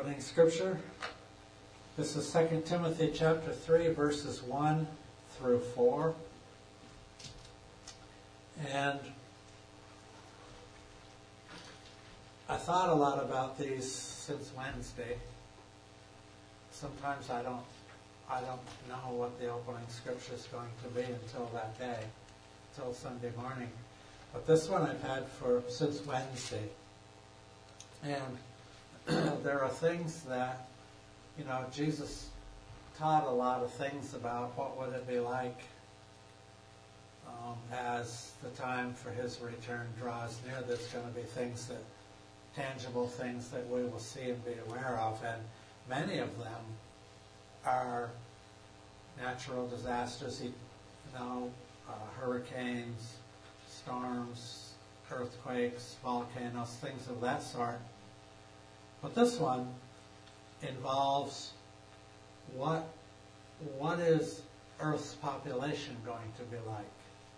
opening scripture. This is 2 Timothy chapter 3, verses 1 through 4. And I thought a lot about these since Wednesday. Sometimes I don't know what the opening scripture is going to be until that day, until Sunday morning. But this one I've had since Wednesday. And there are things that, Jesus taught a lot of things about what would it be like as the time for his return draws near. There's going to be tangible things that we will see and be aware of, and many of them are natural disasters, hurricanes, storms, earthquakes, volcanoes, things of that sort. But this one involves what is Earth's population going to be like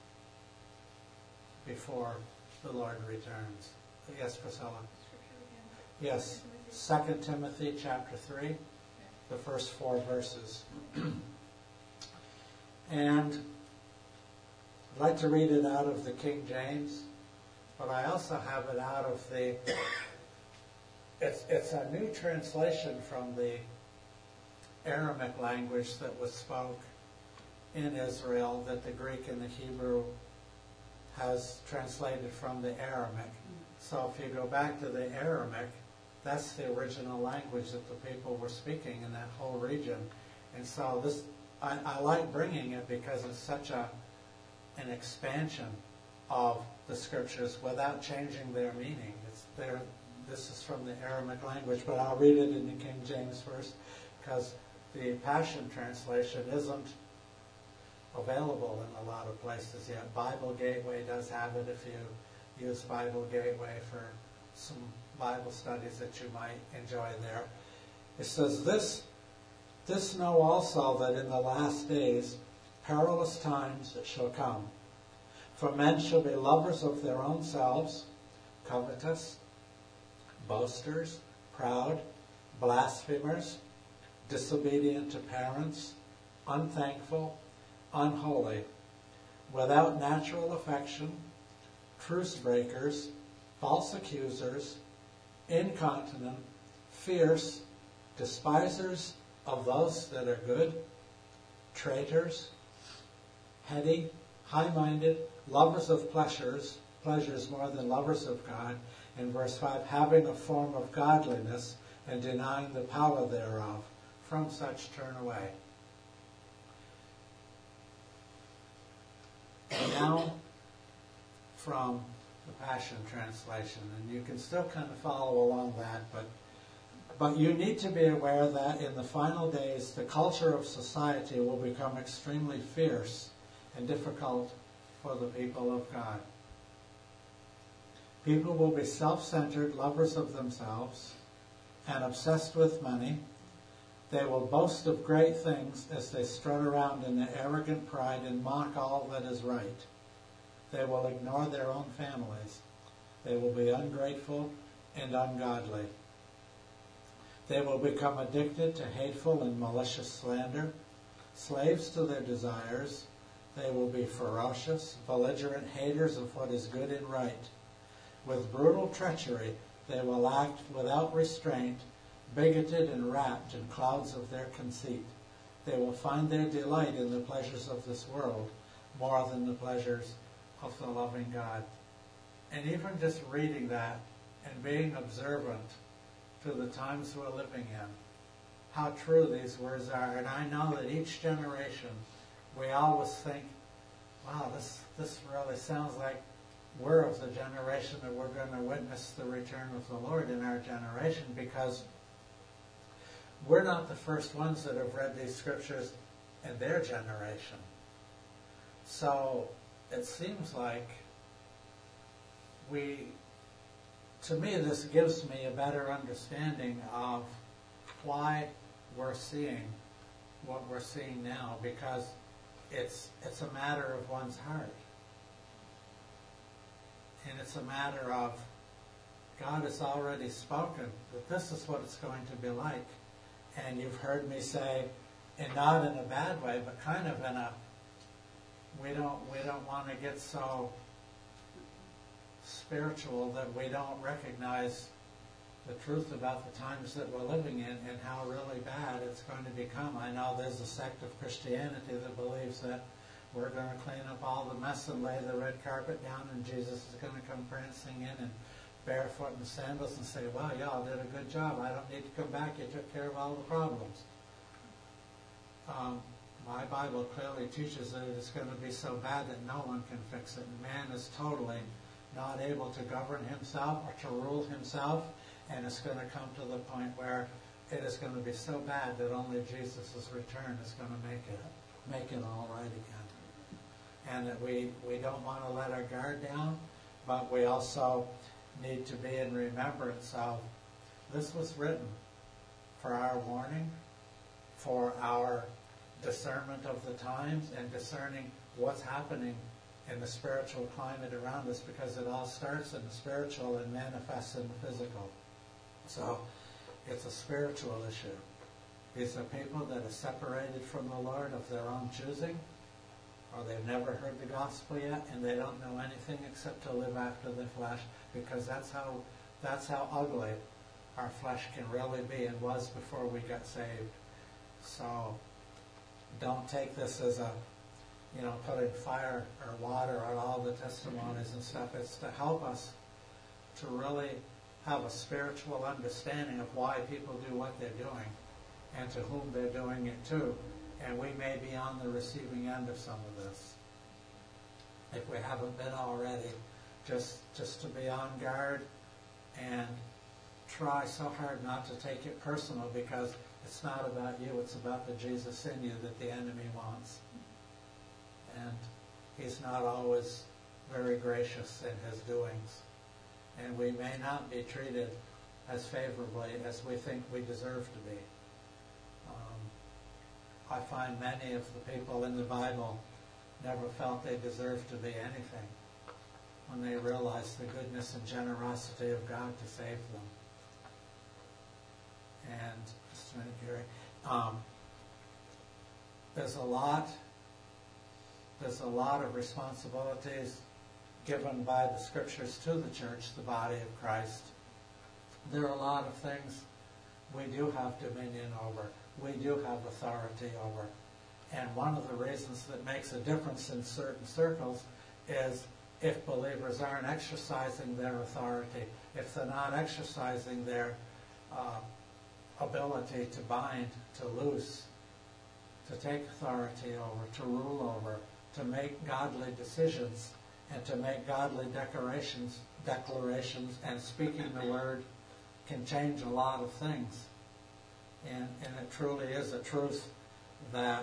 before the Lord returns. Yes, Priscilla? Yes, 2 Timothy chapter 3, the first 4 verses. And I'd like to read it out of the King James, but I also have it out of it's a new translation from the Aramaic language that was spoke in Israel that the Greek and the Hebrew has translated from the Aramaic. So if you go back to the Aramaic, that's the original language that the people were speaking in that whole region. And so I like bringing it because it's such an expansion of the scriptures without changing their meaning. This is from the Aramaic language, but I'll read it in the King James first because the Passion Translation isn't available in a lot of places yet. Bible Gateway does have it if you use Bible Gateway for some Bible studies that you might enjoy there. It says, This know also that in the last days perilous times shall come. For men shall be lovers of their own selves, covetous, boasters, proud, blasphemers, disobedient to parents, unthankful, unholy, without natural affection, truce breakers, false accusers, incontinent, fierce, despisers of those that are good, traitors, heady, high-minded, lovers of pleasures more than lovers of God. In verse 5, having a form of godliness and denying the power thereof. From such turn away. And now from the Passion Translation, and you can still kind of follow along that, but you need to be aware that in the final days the culture of society will become extremely fierce and difficult for the people of God. People will be self-centered, lovers of themselves, and obsessed with money. They will boast of great things as they strut around in their arrogant pride and mock all that is right. They will ignore their own families. They will be ungrateful and ungodly. They will become addicted to hateful and malicious slander, slaves to their desires. They will be ferocious, belligerent haters of what is good and right. With brutal treachery, they will act without restraint, bigoted and wrapped in clouds of their conceit. They will find their delight in the pleasures of this world more than the pleasures of the loving God. And even just reading that and being observant to the times we're living in, how true these words are. And I know that each generation, we always think, wow, this really sounds like we're of the generation that we're going to witness the return of the Lord in our generation, because we're not the first ones that have read these scriptures in their generation. So it seems like to me, this gives me a better understanding of why we're seeing what we're seeing now, because it's a matter of one's heart. And it's a matter of God has already spoken that this is what it's going to be like. And you've heard me say, and not in a bad way, but kind of in a, we don't want to get so spiritual that we don't recognize the truth about the times that we're living in and how really bad it's going to become. I know there's a sect of Christianity that believes that we're going to clean up all the mess and lay the red carpet down, and Jesus is going to come prancing in and barefoot in sandals and say, "Wow, y'all did a good job. I don't need to come back. You took care of all the problems." My Bible clearly teaches that it's going to be so bad that no one can fix it. Man is totally not able to govern himself or to rule himself, and it's going to come to the point where it is going to be so bad that only Jesus' return is going to make it all right again. And that we don't want to let our guard down, but we also need to be in remembrance of this was written for our warning, for our discernment of the times, and discerning what's happening in the spiritual climate around us, because it all starts in the spiritual and manifests in the physical. So it's a spiritual issue. These are people that are separated from the Lord of their own choosing, or they've never heard the gospel yet, and they don't know anything except to live after the flesh, because that's how ugly our flesh can really be and was before we got saved. So don't take this as a, putting fire or water on all the testimonies and stuff. It's to help us to really have a spiritual understanding of why people do what they're doing and to whom they're doing it to. And we may be on the receiving end of some of this. If we haven't been already, just to be on guard and try so hard not to take it personal, because it's not about you, it's about the Jesus in you that the enemy wants. And he's not always very gracious in his doings. And we may not be treated as favorably as we think we deserve to be. I find many of the people in the Bible never felt they deserved to be anything when they realized the goodness and generosity of God to save them. And just a minute, Gary. There's a lot of responsibilities given by the Scriptures to the church, the body of Christ. There are a lot of things we do have dominion over. We do have authority over. And one of the reasons that makes a difference in certain circles is if believers aren't exercising their authority, if they're not exercising their ability to bind, to loose, to take authority over, to rule over, to make godly decisions, and to make godly declarations, and speaking the word can change a lot of things. And it truly is a truth that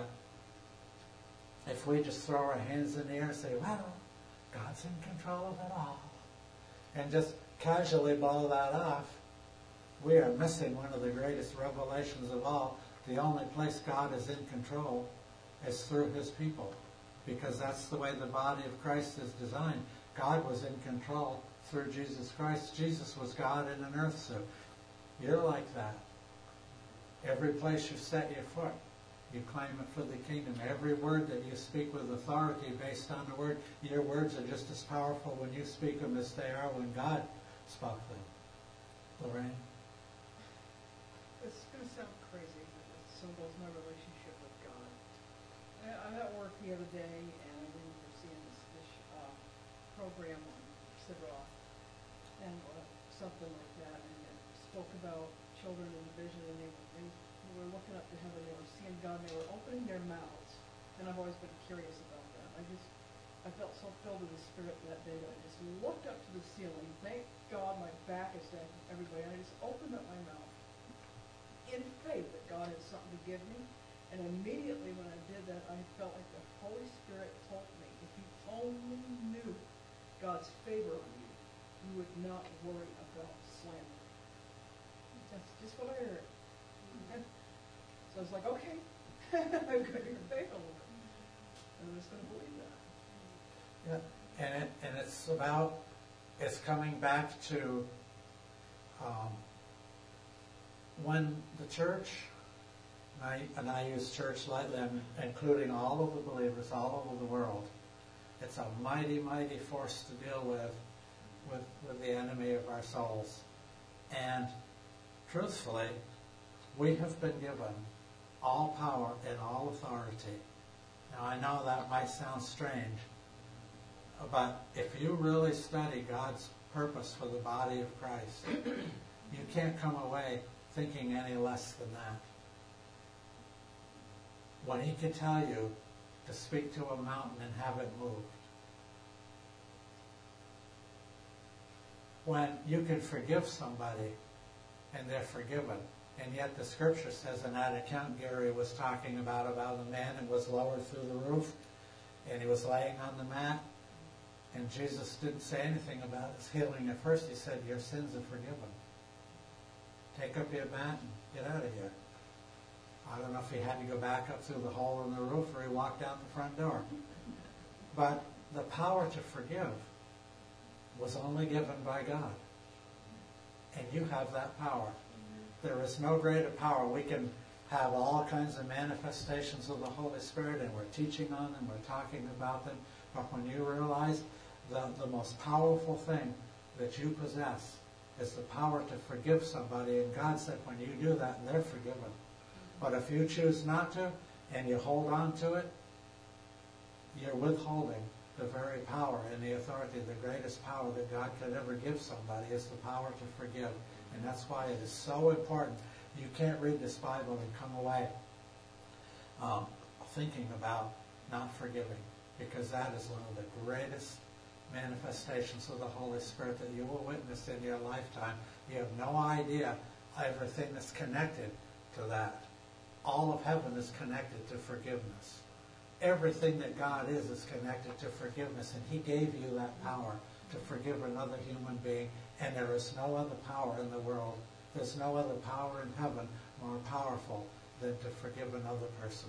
if we just throw our hands in the air and say, well, God's in control of it all, and just casually blow that off, we are missing one of the greatest revelations of all. The only place God is in control is through his people, because that's the way the body of Christ is designed. God was in control through Jesus Christ. Jesus was God in an earth suit. You're like that. Every place you set your foot, you claim it for the kingdom. Every word that you speak with authority based on the word, your words are just as powerful when you speak them as they are when God spoke them. Lorraine? It's going to sound crazy, but it symbols my relationship with God. I'm at work the other day, and I remember seeing this program on Sid Roth, and something like that, and it spoke about children in the vision, and they were looking up to heaven, they were seeing God, and they were opening their mouths. And I've always been curious about that. I felt so filled with the Spirit that day that I just looked up to the ceiling. Thank God my back is to everybody. And I just opened up my mouth in faith that God had something to give me. And immediately when I did that, I felt like the Holy Spirit told me, if you only knew God's favor on you, you would not worry about slander. That's just what I heard. So I was like, okay, I'm going to be faithful. And I'm just going to believe that. Yeah, and it's coming back to When the church, and I use church lightly, I'm including all of the believers all over the world, it's a mighty, mighty force to deal with the enemy of our souls. And truthfully, we have been given all power and all authority. Now, I know that might sound strange, but if you really study God's purpose for the body of Christ, you can't come away thinking any less than that. When He can tell you to speak to a mountain and have it moved. When you can forgive somebody and they're forgiven. And yet the scripture says in that account Gary was talking about a man who was lowered through the roof and he was laying on the mat, and Jesus didn't say anything about his healing at first. He said, your sins are forgiven. Take up your mat and get out of here. I don't know if he had to go back up through the hole in the roof or he walked out the front door. But the power to forgive was only given by God. And you have that power. There is no greater power. We can have all kinds of manifestations of the Holy Spirit, and we're teaching on them, we're talking about them. But when you realize the most powerful thing that you possess is the power to forgive somebody, and God said when you do that, they're forgiven. But if you choose not to, and you hold on to it, you're withholding the very power and the authority. The greatest power that God could ever give somebody is the power to forgive. And that's why it is so important. You can't read this Bible and come away thinking about not forgiving, because that is one of the greatest manifestations of the Holy Spirit that you will witness in your lifetime. You have no idea everything that's connected to that. All of heaven is connected to forgiveness. Everything that God is connected to forgiveness, and He gave you that power to forgive another human being, and there is no other power in the world. There's no other power in heaven more powerful than to forgive another person.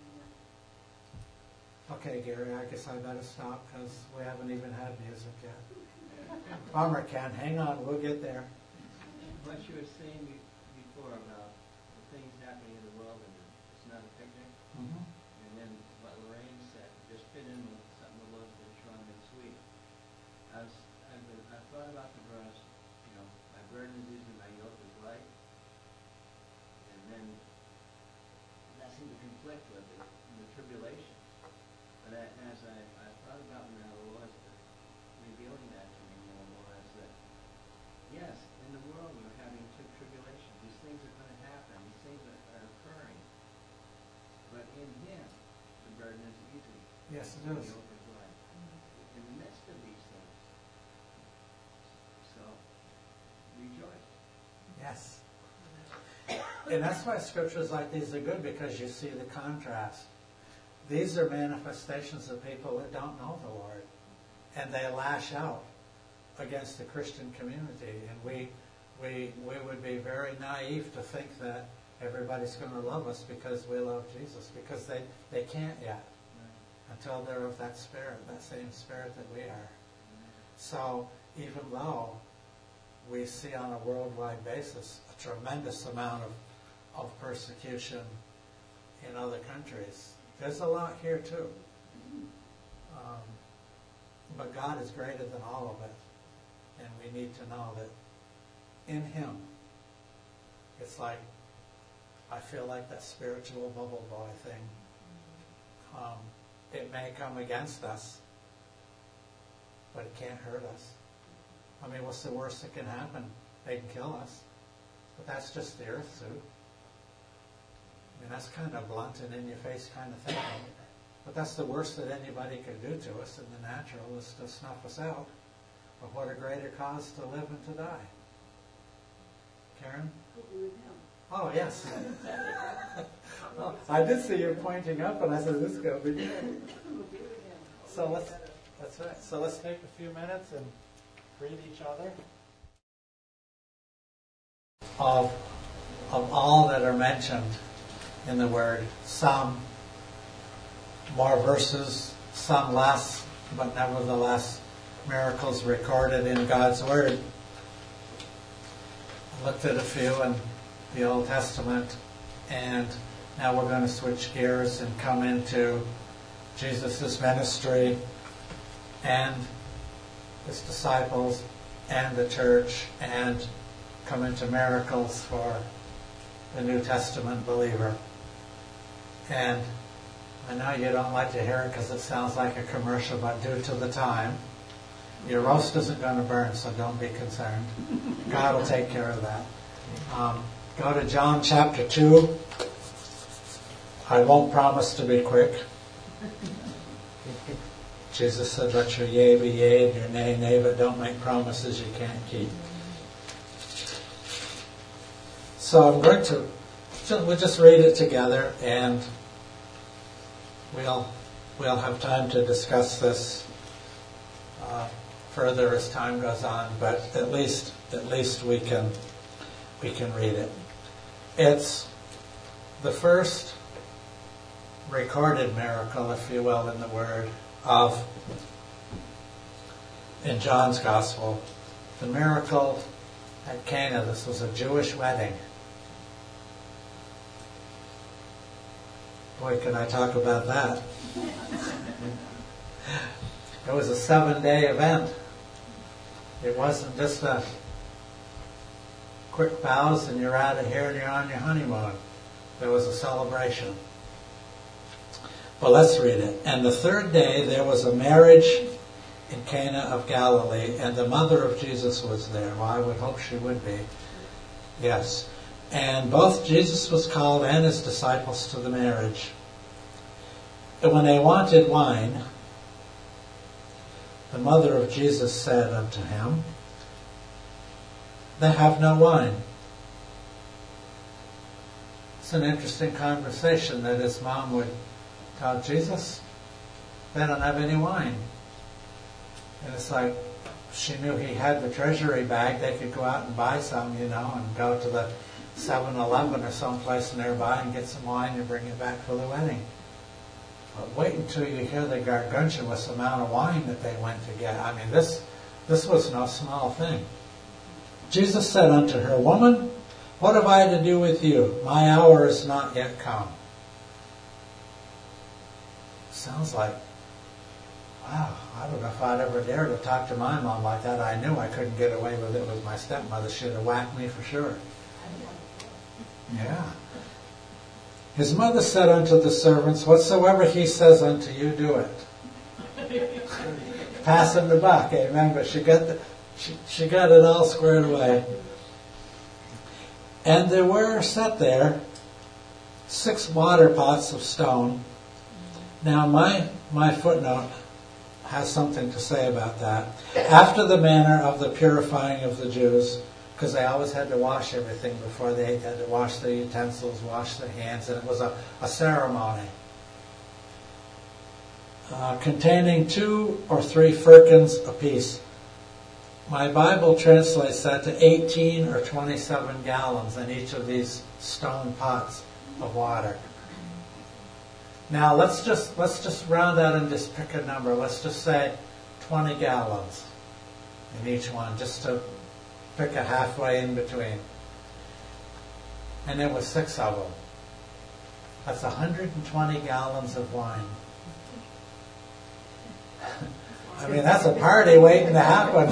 Okay, Gary, I guess I better stop because we haven't even had music yet. Bummer, Ken. Hang on, we'll get there. What you were saying before about the things happening in the world and it's not a picnic, and then what Lorraine said just fit in with something a little bit strong and sweet. I thought about the verse, my burden is easy, my yoke is light, and then that seemed to conflict with the tribulation. But as I thought about now, the Lord revealing that to me more and more, is that yes, in the world we're having tribulation. These things are going to happen. These things are occurring. But in Him, the burden is easy. Yes, it is. The yoke is light. In the midst of these things. So, rejoice. Yes. And that's why scriptures like these are good, because you see the contrast. These are manifestations of people that don't know the Lord. And they lash out against the Christian community. And we would be very naive to think that everybody's going to love us because we love Jesus, because they can't yet until they're of that spirit, that same spirit that we are. So even though we see on a worldwide basis a tremendous amount of persecution in other countries, there's a lot here too. But God is greater than all of it. And we need to know that in Him, it's like, I feel like that spiritual bubble boy thing. It may come against us, but it can't hurt us. I mean, what's the worst that can happen? They can kill us. But that's just the earth suit. I mean, that's kind of blunt and in-your-face kind of thing. But that's the worst that anybody can do to us in the natural, is to snuff us out. But what a greater cause to live and to die. Karen? Oh, yes. Well, I did see you pointing up, and I said, this is going to be good. So that's right. So let's take a few minutes and greet each other. Of all that are mentioned in the Word, some more verses, some less, but nevertheless miracles recorded in God's Word. looked at a few in the Old Testament, and now we're going to switch gears and come into Jesus' ministry and his disciples and the church, and come into miracles for the New Testament believer. And I know you don't like to hear it because it sounds like a commercial, but due to the time, your roast isn't going to burn, so don't be concerned. God will take care of that. Go to John chapter 2. I won't promise to be quick. Jesus said, let your yea be yea and your nay nay, but don't make promises you can't keep. So I'm going to, we'll just read it together, and we'll have time to discuss this further as time goes on, but at least we can read it. It's the first recorded miracle, if you will, in the Word in John's Gospel. The miracle at Cana. This was a Jewish wedding. Boy, can I talk about that. It was a 7-day event. It wasn't just a quick vows and you're out of here and you're on your honeymoon. There was a celebration. Well, let's read it. And the third day there was a marriage in Cana of Galilee, and the mother of Jesus was there. Well, I would hope she would be. Yes. And both Jesus was called and his disciples to the marriage. And when they wanted wine, the mother of Jesus said unto him, they have no wine. It's an interesting conversation that his mom would tell Jesus, they don't have any wine. And it's like, she knew he had the treasury bag. They could go out and buy some, and go to the 7-Eleven or someplace nearby and get some wine and bring it back for the wedding. But wait until you hear the gargantuous amount of wine that they went to get. I mean, this was no small thing. Jesus said unto her, Woman, what have I to do with you? My hour is not yet come. Sounds like, wow, I don't know if I'd ever dare to talk to my mom like that. I knew I couldn't get away with it with my stepmother. She'd have whacked me for sure. Yeah. His mother said unto the servants, Whatsoever he says unto you, do it. Pass him the buck, amen. But she got it all squared away. And there were set there 6 water pots of stone. Now my footnote has something to say about that. After the manner of the purifying of the Jews, because they always had to wash everything before they ate. They had to wash the utensils, wash their hands, and it was a ceremony. Containing 2 or 3 firkins apiece. My Bible translates that to 18 or 27 gallons in each of these stone pots of water. Now let's just round that and just pick a number. Let's just say 20 gallons in each one, just to pick a halfway in between. And there were 6 of them. That's 120 gallons of wine. I mean, that's a party waiting to happen.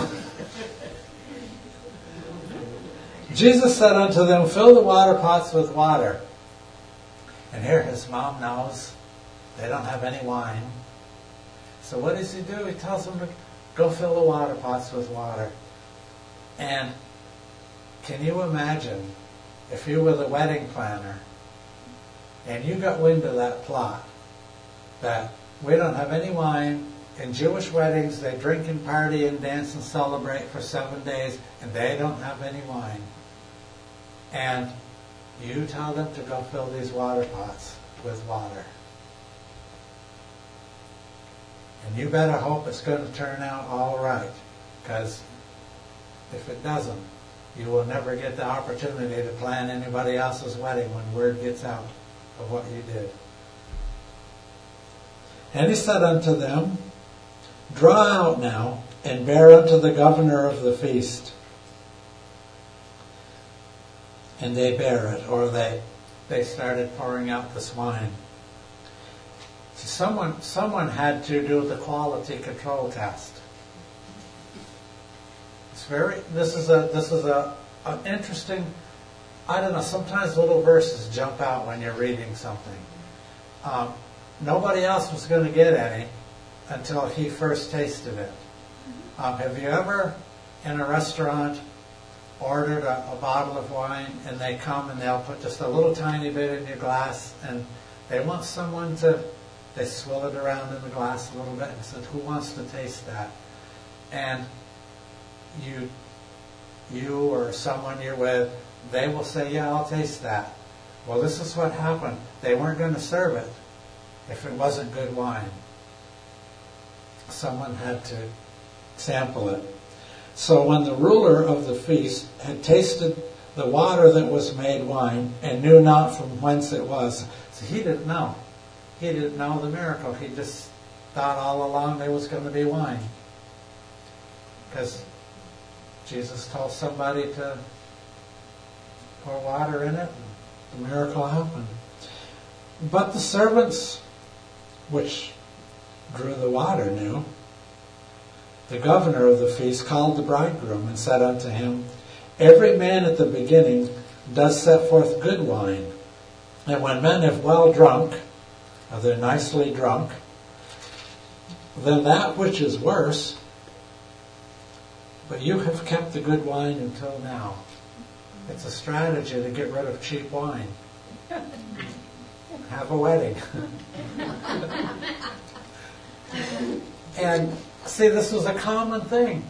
Jesus said unto them, Fill the water pots with water. And here his mom knows they don't have any wine. So what does he do? He tells them to go fill the water pots with water. And can you imagine if you were the wedding planner and you got wind of that plot, that we don't have any wine. In Jewish weddings, they drink and party and dance and celebrate for 7 days, and they don't have any wine. And you tell them to go fill these water pots with water. And you better hope it's going to turn out all right, because if it doesn't, you will never get the opportunity to plan anybody else's wedding when word gets out of what you did. And he said unto them, Draw out now, and bear unto the governor of the feast. and they bear it, or they started pouring out this wine. See, someone had to do the quality control test. This is an interesting, I don't know, sometimes little verses jump out when you're reading something. Nobody else was going to get any until he first tasted it. Have you ever, in a restaurant, ordered a bottle of wine, and they come and they'll put just a little tiny bit in your glass, and they want someone to, they swill it around in the glass a little bit and said, who wants to taste that? And you or someone you're with, they will say, yeah, I'll taste that. Well, this is what happened. They weren't going to serve it if it wasn't good wine. Someone had to sample it. So when the ruler of the feast had tasted the water that was made wine and knew not from whence it was, so he didn't know. He didn't know the miracle. He just thought all along there was going to be wine. Because Jesus told somebody to pour water in it, and the miracle happened. But the servants which drew the water knew. The governor of the feast called the bridegroom and said unto him, every man at the beginning does set forth good wine, and when men have well drunk, or they're nicely drunk, then that which is worse, but you have kept the good wine until now. It's a strategy to get rid of cheap wine. Have a wedding. And see, this was a common thing.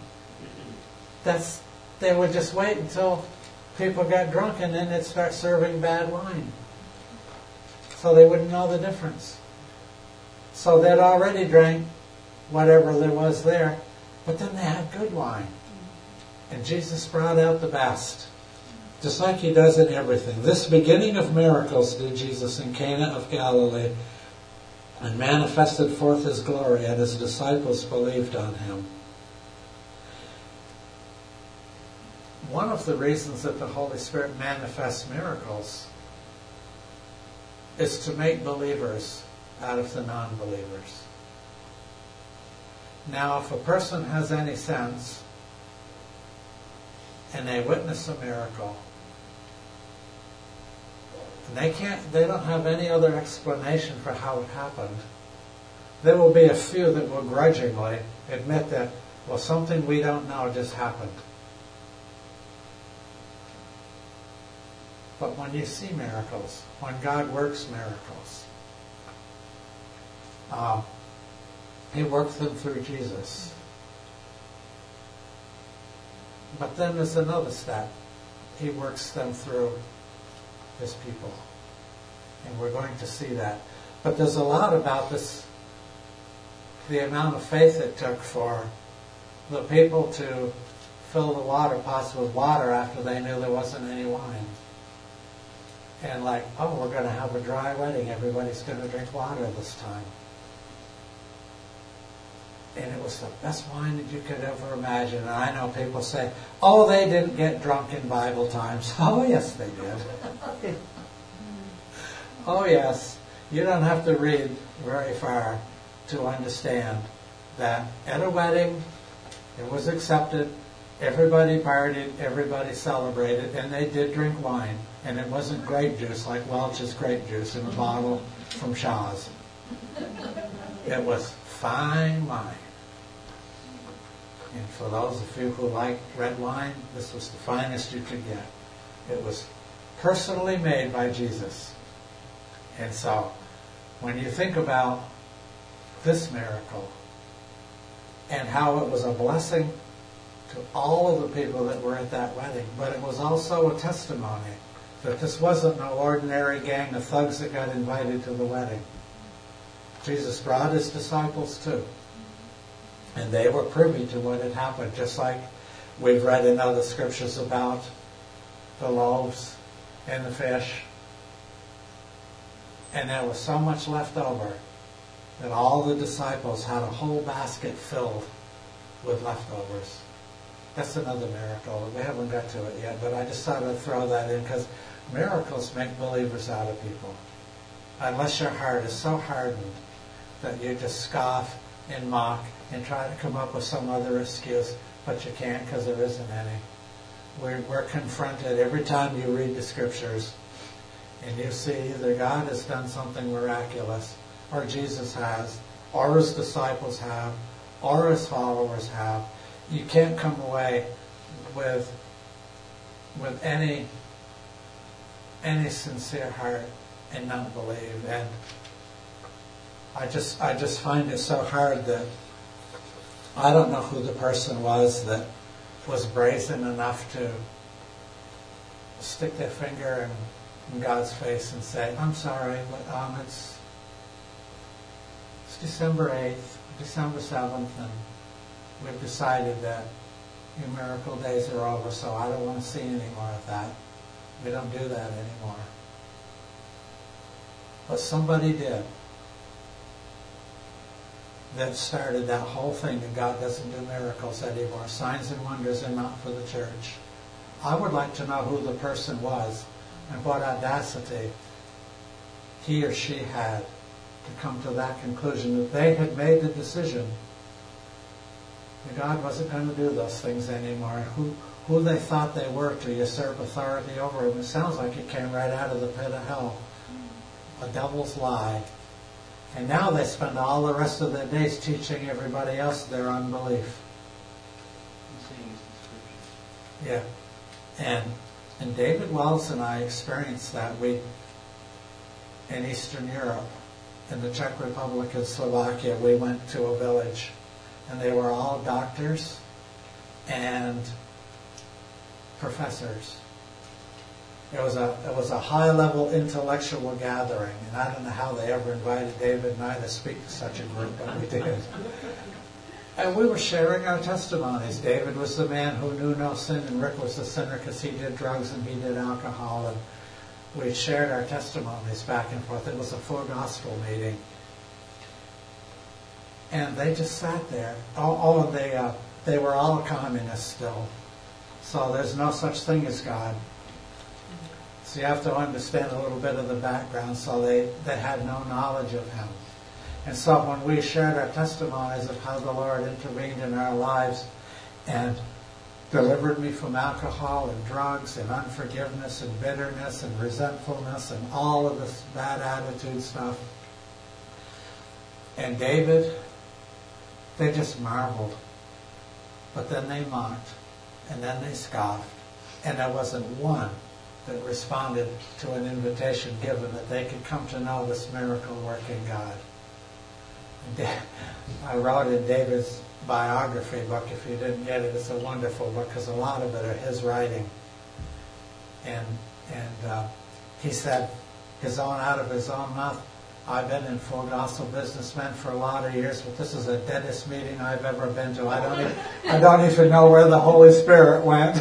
They would just wait until people got drunk and then they'd start serving bad wine. So they wouldn't know the difference. So they'd already drank whatever there was there, but then they had good wine. And Jesus brought out the best, just like he does in everything. This beginning of miracles did Jesus in Cana of Galilee, and manifested forth his glory, and his disciples believed on him. One of the reasons that the Holy Spirit manifests miracles is to make believers out of the non-believers. Now, if a person has any sense, and they witness a miracle, and they don't have any other explanation for how it happened, there will be a few that will grudgingly admit that, well, something we don't know just happened. But when you see miracles, when God works miracles, he worked them through Jesus. But then there's another step. He works them through his people. And we're going to see that. But there's a lot about this, the amount of faith it took for the people to fill the water pots with water after they knew there wasn't any wine. And like, oh, we're going to have a dry wedding. Everybody's going to drink water this time. And it was the best wine that you could ever imagine. And I know people say, oh, they didn't get drunk in Bible times. Oh, yes, they did. Oh, yes. You don't have to read very far to understand that at a wedding, it was accepted, everybody partied, everybody celebrated, and they did drink wine. And it wasn't grape juice like Welch's grape juice in a bottle from Shaw's. It was fine wine. And for those of you who like red wine, this was the finest you could get. It was personally made by Jesus. And so, when you think about this miracle and how it was a blessing to all of the people that were at that wedding, but it was also a testimony that this wasn't an ordinary gang of thugs that got invited to the wedding. Jesus brought his disciples too. And they were privy to what had happened, just like we've read in other scriptures about the loaves and the fish. And there was so much left over that all the disciples had a whole basket filled with leftovers. That's another miracle. We haven't got to it yet, but I just thought I'd throw that in because miracles make believers out of people. Unless your heart is so hardened that you just scoff and mock and try to come up with some other excuse, but you can't because there isn't any. We're confronted every time you read the scriptures and you see either God has done something miraculous, or Jesus has, or his disciples have, or his followers have. You can't come away with any sincere heart and not believe. And I just find it so hard that I don't know who the person was that was brazen enough to stick their finger in God's face and say, I'm sorry, but it's December 8th, December 7th, and we've decided that your miracle days are over, so I don't want to see any more of that. We don't do that anymore. But somebody did. That started that whole thing that God doesn't do miracles anymore. Signs and wonders are not for the church. I would like to know who the person was and what audacity he or she had to come to that conclusion, that they had made the decision that God wasn't going to do those things anymore. Who they thought they were to usurp authority over him. It sounds like it came right out of the pit of hell. A devil's lie. And now they spend all the rest of their days teaching everybody else their unbelief. Yeah. And David Wells and I experienced that. In Eastern Europe, in the Czech Republic and Slovakia, we went to a village, and they were all doctors and professors. It was a high-level intellectual gathering, and I don't know how they ever invited David and I to speak to such a group, but we did. And we were sharing our testimonies. David was the man who knew no sin, and Rick was the sinner because he did drugs and he did alcohol. And we shared our testimonies back and forth. It was a full gospel meeting. And they just sat there. They were all communists still. So there's no such thing as God. So you have to understand a little bit of the background. So they had no knowledge of him. And so when we shared our testimonies of how the Lord intervened in our lives and delivered me from alcohol and drugs and unforgiveness and bitterness and resentfulness and all of this bad attitude stuff. And David, they just marveled. But then they mocked. And then they scoffed. And there wasn't one that responded to an invitation given that they could come to know this miracle-working God. I wrote in David's biography book. If you didn't get it, it's a wonderful book because a lot of it are his writing. And he said, out of his own mouth, I've been in full gospel businessmen for a lot of years, but this is the deadest meeting I've ever been to. I don't even know where the Holy Spirit went.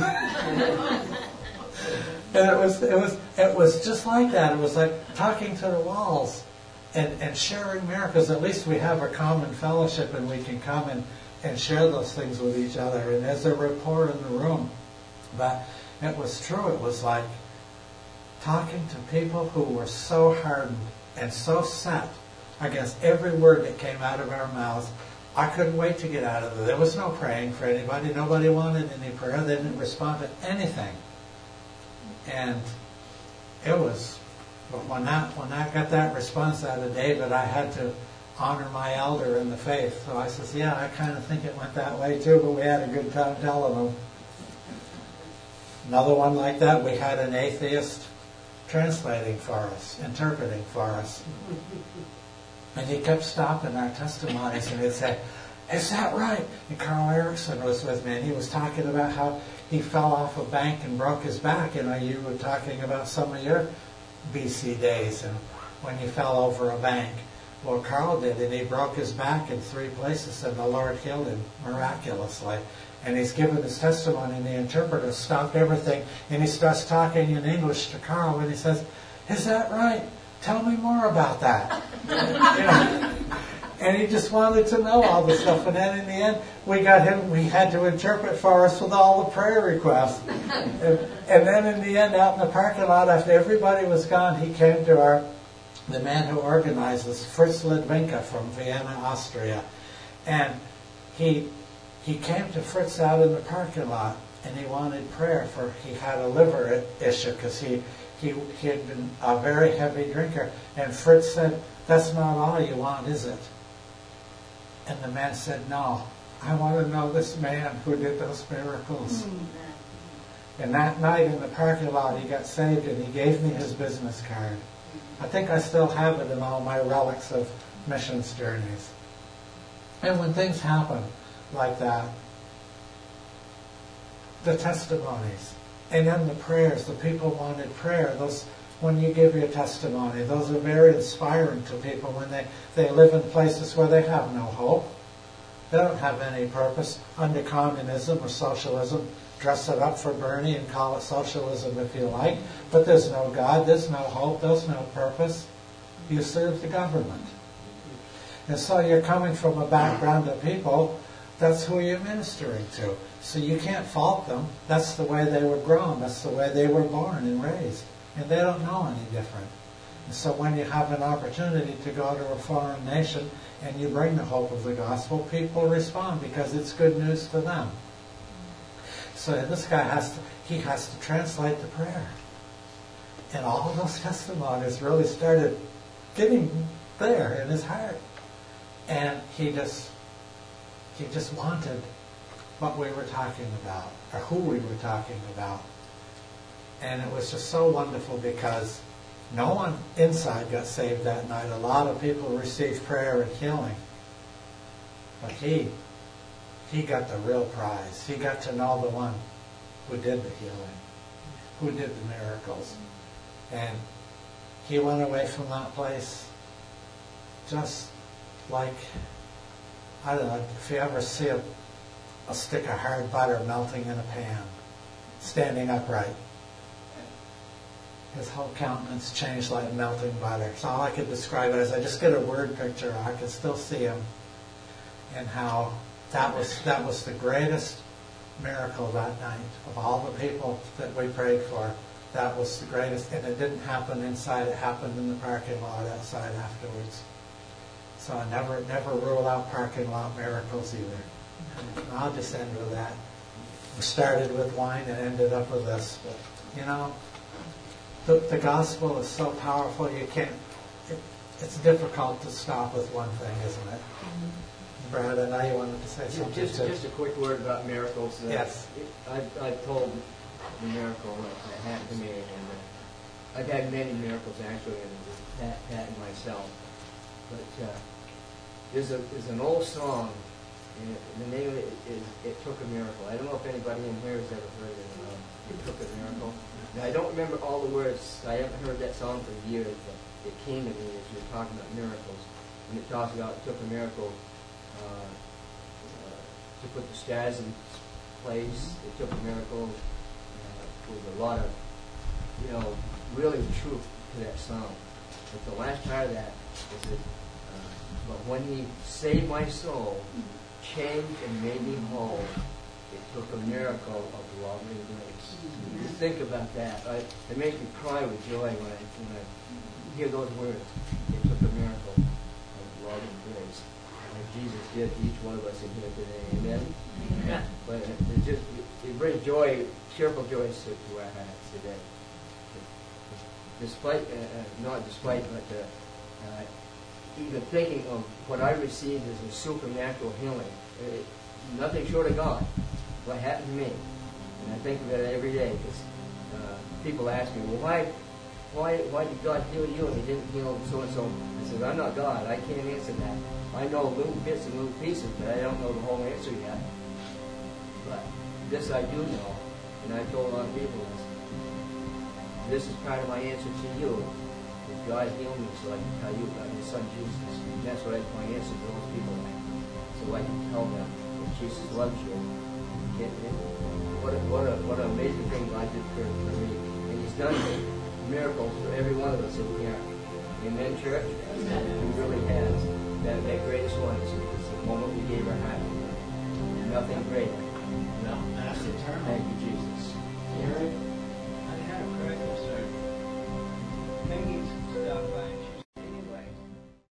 And it was just like that. It was like talking to the walls. And sharing miracles. At least we have a common fellowship and we can come and share those things with each other. And there's a rapport in the room. But it was true. It was like talking to people who were so hardened and so set against every word that came out of our mouths. I couldn't wait to get out of there. There was no praying for anybody. Nobody wanted any prayer. They didn't respond to anything. And it was... But when I got that response out of David, I had to honor my elder in the faith. So I says, yeah, I kind of think it went that way too, but we had a good time telling him. Another one like that, we had an atheist translating for us, interpreting for us. And he kept stopping our testimonies and he'd say, is that right? And Carl Erickson was with me and he was talking about how he fell off a bank and broke his back. You were talking about some of your BC days and when you fell over a bank. Well, Carl did, and he broke his back in 3 places, and the Lord healed him miraculously. And he's given his testimony, and the interpreter stopped everything, and he starts talking in English to Carl, and he says, is that right? Tell me more about that. And he just wanted to know all the stuff. And then in the end, we had to interpret for us with all the prayer requests. And then in the end, out in the parking lot, after everybody was gone, he came to the man who organized this, Fritz Ledwinka from Vienna, Austria. And he came to Fritz out in the parking lot, and he wanted prayer he had a liver issue because he had been a very heavy drinker. And Fritz said, "That's not all you want, is it?" And the man said, "No, I want to know this man who did those miracles." And that night in the parking lot, he got saved, and he gave me his business card. I think I still have it in all my relics of missions journeys. And when things happen like that, the testimonies, and then the prayers, the people wanted prayer. Those, when you give your testimony, those are very inspiring to people when they live in places where they have no hope. They don't have any purpose under communism or socialism. Dress it up for Bernie and call it socialism if you like. But there's no God, there's no hope, there's no purpose. You serve the government. And so you're coming from a background of people, that's who you're ministering to. So you can't fault them. That's the way they were grown. That's the way they were born and raised. And they don't know any different. And so when you have an opportunity to go to a foreign nation and you bring the hope of the gospel, people respond because it's good news to them. So this guy has to translate the prayer. And all of those testimonies really started getting there in his heart. And he just wanted what we were talking about, or who we were talking about. And it was just so wonderful because no one inside got saved that night. A lot of people received prayer and healing. But he got the real prize. He got to know the one who did the healing, who did the miracles. And he went away from that place just like, I don't know, if you ever see a stick of hard butter melting in a pan, standing upright. His whole countenance changed like melting butter. So all I could describe it as, I just get a word picture, I could still see him, and how that was the greatest miracle that night. Of all the people that we prayed for, that was the greatest. And it didn't happen inside, it happened in the parking lot outside afterwards. So I never rule out parking lot miracles either. And I'll just end with that. We started with wine and ended up with this. But, you know, the gospel is so powerful, you can't, it's difficult to stop with one thing, isn't it? Brad, I know you wanted to say something. Just a quick word about miracles. Yes. I told the miracle that happened to me, and I've had many miracles actually, and Pat and myself. But there's an old song, and the name of it is "It Took a Miracle." I don't know if anybody in here has ever heard it. It Took a Miracle. Now I don't remember all the words. I haven't heard that song for years, but it came to me as you were talking about miracles, and it talks about it took a miracle to put the stars in place. It took a miracle with a lot of, really truth to that song. But the last part of that is that, but when he saved my soul, changed and made me whole, it took a miracle of love and grace. You think about that. It makes me cry with joy when I hear those words. It took a miracle of love and grace. Like Jesus did to each one of us in here today. Amen? Yeah. But it brings joy, cheerful joy to our hearts today. Despite, but even thinking of what I received as a supernatural healing, nothing short of God, what happened to me. And I think of it every day, because people ask me, well, why did God heal you and he didn't heal so-and-so? I said, I'm not God. I can't answer that. I know little bits and little pieces, but I don't know the whole answer yet. But this I do know, and I told a lot of people this is part of my answer to you. If God healed me, so I can tell you about His Son Jesus. And that's what my answer to those people. So I can tell them that Jesus loves you. What an amazing thing God did for me. And He's done miracles for every one of us in here. Amen, church? He really has. That greatest one is the moment we gave our heart to Him. Nothing greater. No, that's eternal. Thank you, Jesus. Eric?